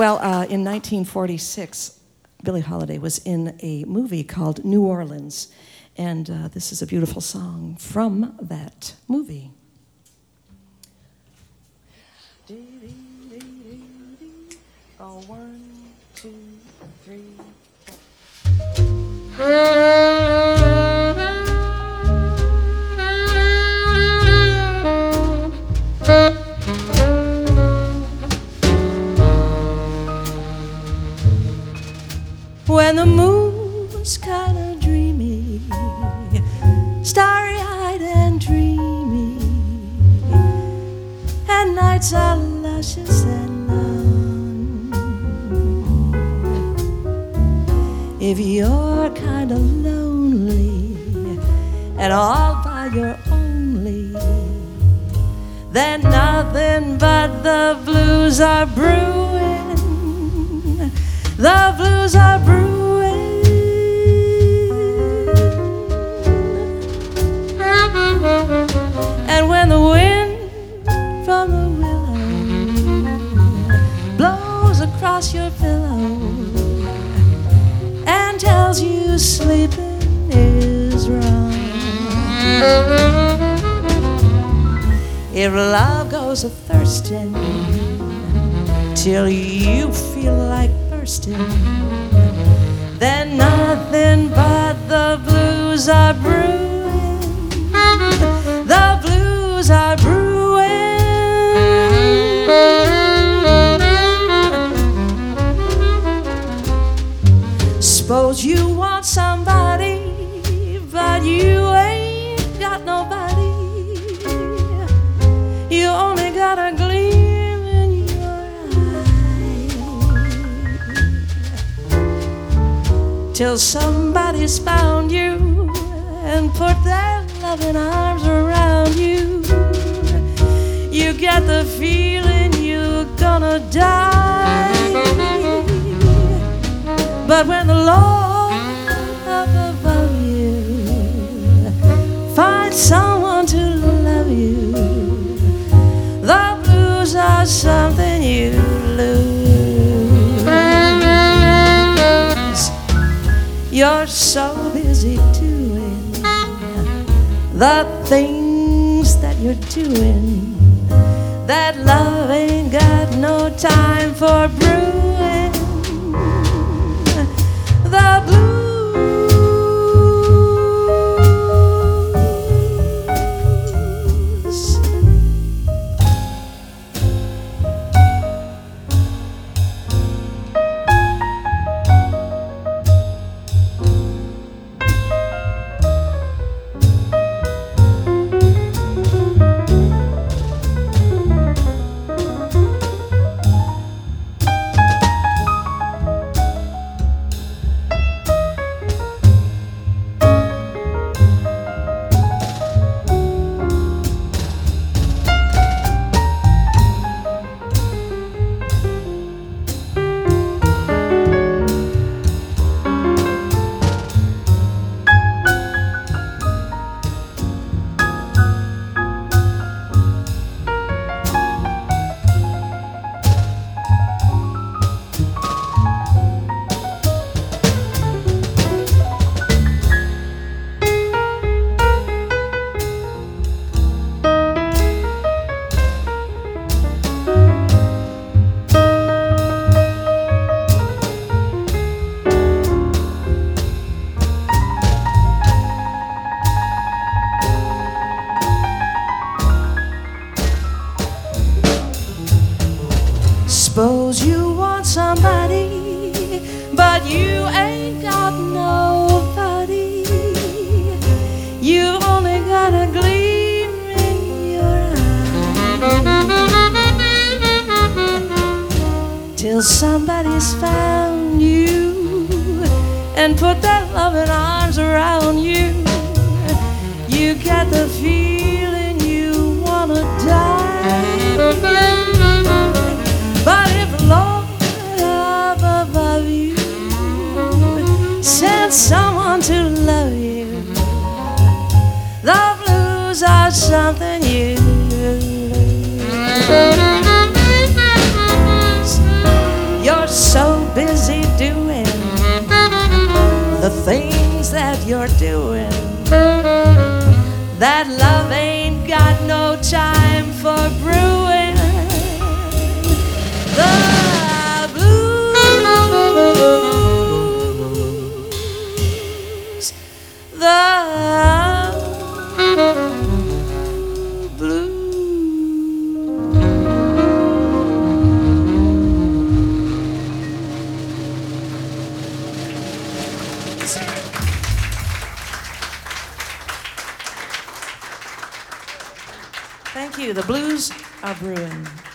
Well, in 1946, Billie Holiday was in a movie called New Orleans, and this is a beautiful song from that movie. Oh, 1, 2, 3, 4. When the moon's kinda dreamy, starry-eyed and dreamy, and nights are luscious and long. If you're kinda lonely and all by your only, then nothing but the blues are brewing. The blues are brewing. And when the wind from the willow blows across your pillow and tells you sleeping is wrong, if love goes a-thirsting till you feel like bursting, then nothing but the blues are brewing. The blues are brewing. Suppose you want somebody, but you ain't got nobody. You only got a gleam in your eye, till somebody's found you and put their loving arms around you. You get the feeling you're gonna die. But when the Lord up above you finds someone to love you, the blues are something you lose. You're so busy doing the things that you're doing that love ain't got no time for brewing. The blues. Suppose you want somebody, but you ain't got nobody. You only got a gleam in your eye, till somebody's found you and put their loving arms around you. You get the feeling you wanna die. But if Lord up above you sends someone to love you, the blues are something you lose. You're so busy doing the things that you're doing that love ain't got no time for brewing the blues, the blues. Thank you. The blues are brewing.